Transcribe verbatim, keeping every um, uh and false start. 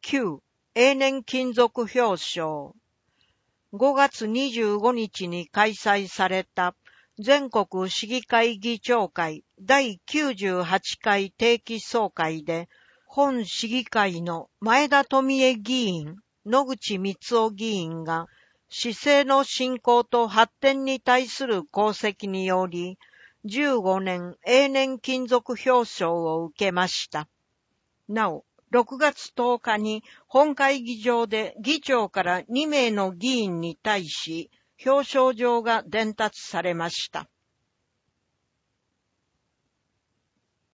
きゅう永年勤続表彰。ごがつにじゅうごにちに開催された全国市議会議長会だいきゅうじゅうはちかい定期総会で、本市議会の前田富江議員、野口光夫議員が、市政の振興と発展に対する功績により、じゅうごねん永年勤続表彰を受けました。なお、ろくがつとおかに本会議場で議長からにめいの議員に対し表彰状が伝達されました。